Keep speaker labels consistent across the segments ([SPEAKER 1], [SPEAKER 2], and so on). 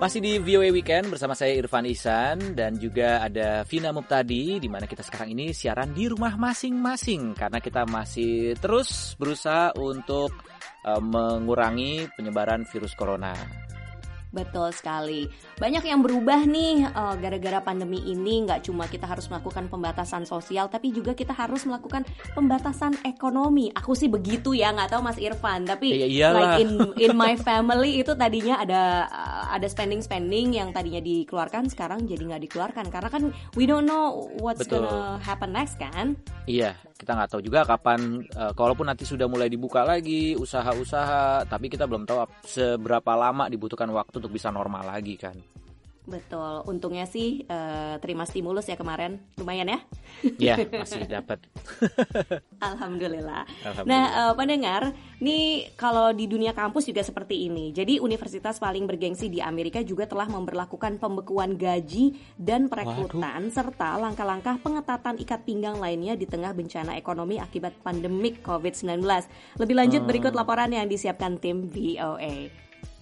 [SPEAKER 1] Masih di VOA Weekend bersama saya Irfan Ihsan dan juga ada Vina Muptadi, di mana kita sekarang ini siaran di rumah masing-masing karena kita masih terus berusaha untuk mengurangi penyebaran virus corona.
[SPEAKER 2] Betul sekali. Banyak yang berubah nih gara-gara pandemi ini. Nggak cuma kita harus melakukan pembatasan sosial, tapi juga kita harus melakukan pembatasan ekonomi. Aku sih begitu ya, nggak tahu Mas Irfan. Tapi like in my family itu tadinya ada spending yang tadinya dikeluarkan sekarang jadi nggak dikeluarkan karena kan we don't know what's gonna happen next kan?
[SPEAKER 1] Iya, kita nggak tahu juga kapan. Kalaupun nanti sudah mulai dibuka lagi usaha-usaha, tapi kita belum tahu seberapa lama dibutuhkan waktu untuk bisa normal lagi kan.
[SPEAKER 2] Betul, untungnya sih terima stimulus ya kemarin, lumayan ya?
[SPEAKER 1] Iya, masih dapat.
[SPEAKER 2] Alhamdulillah. Nah, pendengar, nih kalau di dunia kampus juga seperti ini. Jadi universitas paling bergengsi di Amerika juga telah memberlakukan pembekuan gaji dan perekrutan serta langkah-langkah pengetatan ikat pinggang lainnya di tengah bencana ekonomi akibat pandemik COVID-19. Lebih lanjut berikut laporan yang disiapkan tim VOA.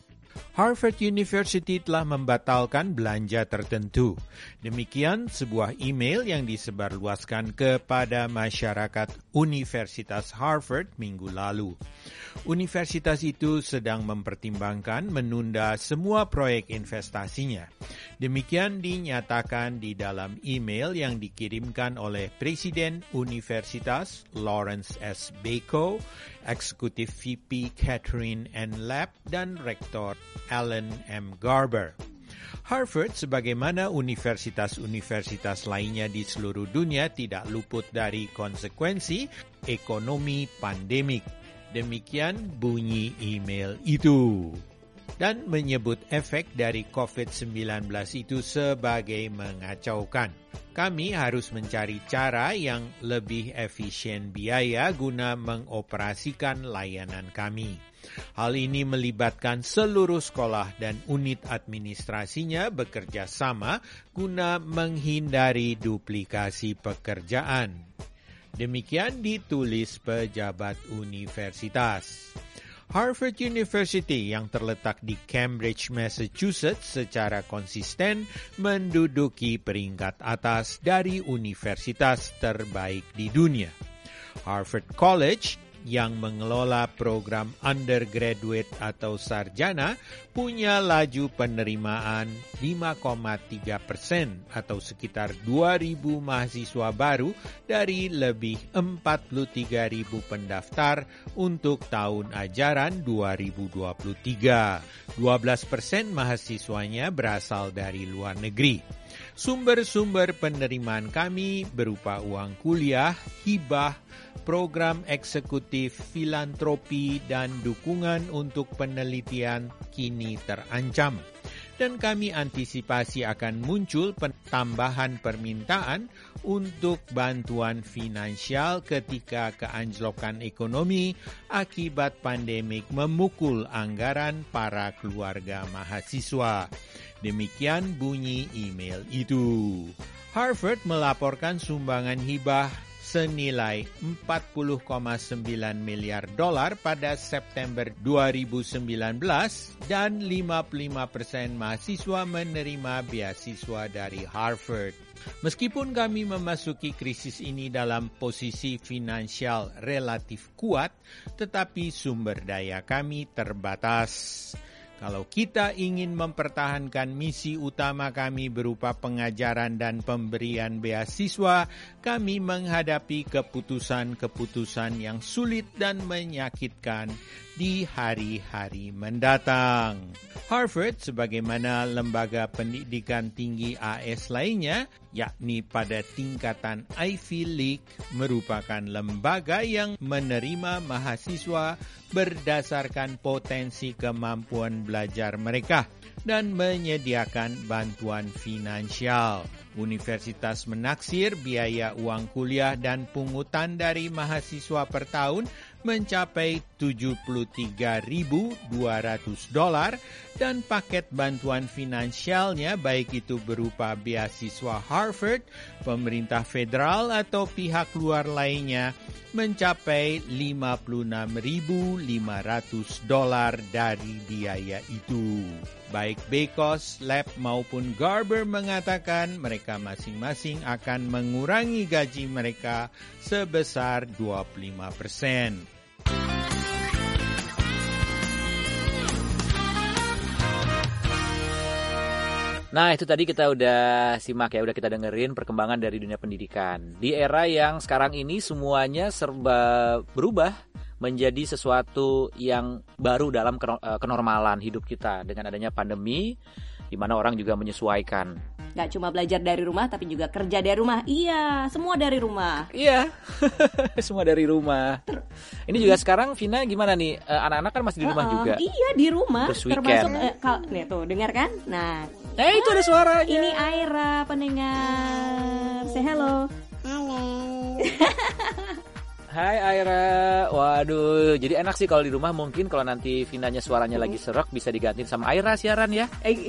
[SPEAKER 3] Harvard University telah membatalkan belanja tertentu. Demikian sebuah email yang disebarluaskan kepada masyarakat Universitas Harvard minggu lalu. Universitas itu sedang mempertimbangkan menunda semua proyek investasinya. Demikian dinyatakan di dalam email yang dikirimkan oleh Presiden Universitas Lawrence S. Bacot, Eksekutif VP Catherine N. Lapp, dan Rektor Alan M. Garber. Harvard, sebagaimana universitas-universitas lainnya di seluruh dunia, tidak luput dari konsekuensi ekonomi pandemik. Demikian bunyi email itu. Dan menyebut efek dari COVID-19 itu sebagai mengacaukan. Kami harus mencari cara yang lebih efisien biaya guna mengoperasikan layanan kami. Hal ini melibatkan seluruh sekolah dan unit administrasinya bekerja sama guna menghindari duplikasi pekerjaan. Demikian ditulis pejabat universitas. Harvard University yang terletak di Cambridge, Massachusetts secara konsisten menduduki peringkat atas dari universitas terbaik di dunia. Harvard College yang mengelola program undergraduate atau sarjana punya laju penerimaan 5,3% atau sekitar 2.000 mahasiswa baru dari lebih 43.000 pendaftar untuk tahun ajaran 2023. 12% mahasiswanya berasal dari luar negeri. Sumber-sumber penerimaan kami berupa uang kuliah, hibah, program eksekutif, filantropi, dan dukungan untuk penelitian kini terancam. Dan kami antisipasi akan muncul tambahan permintaan untuk bantuan finansial ketika keanjlokan ekonomi akibat pandemik memukul anggaran para keluarga mahasiswa. Demikian bunyi email itu. Harvard melaporkan sumbangan hibah senilai $40,9 miliar pada September 2019 dan 55% mahasiswa menerima beasiswa dari Harvard. Meskipun kami memasuki krisis ini dalam posisi finansial relatif kuat, tetapi sumber daya kami terbatas. Kalau kita ingin mempertahankan misi utama kami berupa pengajaran dan pemberian beasiswa, kami menghadapi keputusan-keputusan yang sulit dan menyakitkan di hari-hari mendatang. Harvard, sebagaimana lembaga pendidikan tinggi AS lainnya, yakni pada tingkatan Ivy League, merupakan lembaga yang menerima mahasiswa berdasarkan potensi kemampuan belajar mereka dan menyediakan bantuan finansial. Universitas menaksir biaya uang kuliah dan pungutan dari mahasiswa per tahun mencapai $73.200 dan paket bantuan finansialnya baik itu berupa beasiswa Harvard, pemerintah federal atau pihak luar lainnya mencapai $56.500 dari biaya itu. Baik Bekos, Lab maupun Garber mengatakan mereka masing-masing akan mengurangi gaji mereka sebesar 25%.
[SPEAKER 1] Nah, itu tadi kita udah simak ya, udah kita dengerin perkembangan dari dunia pendidikan. Di era yang sekarang ini semuanya serba berubah menjadi sesuatu yang baru dalam kenormalan hidup kita dengan adanya pandemi, di mana orang juga menyesuaikan.
[SPEAKER 2] Gak cuma belajar dari rumah, tapi juga kerja dari rumah. Iya, semua dari rumah.
[SPEAKER 1] Iya, semua dari rumah. Ini juga sekarang Vina gimana nih? Anak-anak kan masih di rumah juga.
[SPEAKER 2] Iya, di rumah.
[SPEAKER 1] Terus weekend.
[SPEAKER 2] Termasuk, nih tuh, dengar kan? Nah,
[SPEAKER 1] itu ada suaranya.
[SPEAKER 2] ini Aira, pendengar. Say hello.
[SPEAKER 4] Halo.
[SPEAKER 1] Hai Aira, waduh, jadi enak sih kalau di rumah. Mungkin kalau nanti Vinanya suaranya lagi serak bisa digantiin sama Aira siaran ya.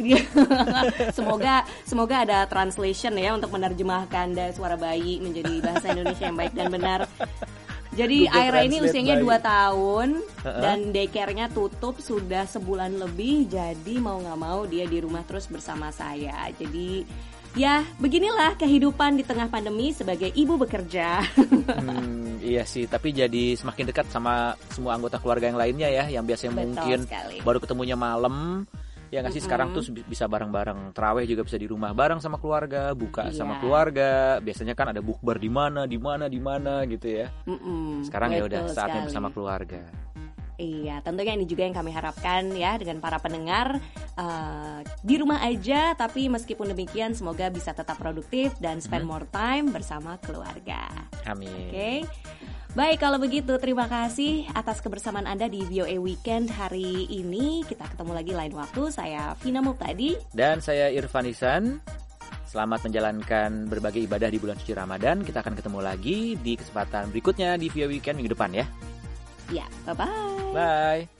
[SPEAKER 2] Semoga ada translation ya untuk menerjemahkan dari suara bayi menjadi bahasa Indonesia yang baik dan benar. Jadi
[SPEAKER 1] Google
[SPEAKER 2] Aira ini
[SPEAKER 1] Translate
[SPEAKER 2] usianya
[SPEAKER 1] bayi.
[SPEAKER 2] 2 tahun dan daycare-nya tutup sudah sebulan lebih. Jadi mau nggak mau dia di rumah terus bersama saya. Jadi ya beginilah kehidupan di tengah pandemi sebagai ibu bekerja.
[SPEAKER 1] Iya sih, tapi jadi semakin dekat sama semua anggota keluarga yang lainnya ya, yang biasanya
[SPEAKER 2] Betul
[SPEAKER 1] mungkin
[SPEAKER 2] sekali.
[SPEAKER 1] baru ketemunya malam. Ya nggak sih, sekarang tuh bisa bareng-bareng. Terawih juga bisa di rumah bareng sama keluarga, buka sama
[SPEAKER 2] Iya.
[SPEAKER 1] keluarga. Biasanya kan ada bukber di mana gitu ya. Sekarang ya udah
[SPEAKER 2] Betul
[SPEAKER 1] saatnya
[SPEAKER 2] sekali.
[SPEAKER 1] bersama keluarga.
[SPEAKER 2] Iya, tentunya ini juga yang kami harapkan ya dengan para pendengar di rumah aja, tapi meskipun demikian semoga bisa tetap produktif dan spend more time bersama keluarga.
[SPEAKER 1] Amin.
[SPEAKER 2] Oke. Baik, kalau begitu terima kasih atas kebersamaan Anda di VOA Weekend hari ini. Kita ketemu lagi lain waktu. Saya Vina Muptadi.
[SPEAKER 1] Dan saya Irfan Ihsan. Selamat menjalankan berbagai ibadah di bulan suci Ramadan. Kita akan ketemu lagi di kesempatan berikutnya di VOA Weekend minggu depan ya.
[SPEAKER 2] Ya, bye-bye.
[SPEAKER 1] Bye.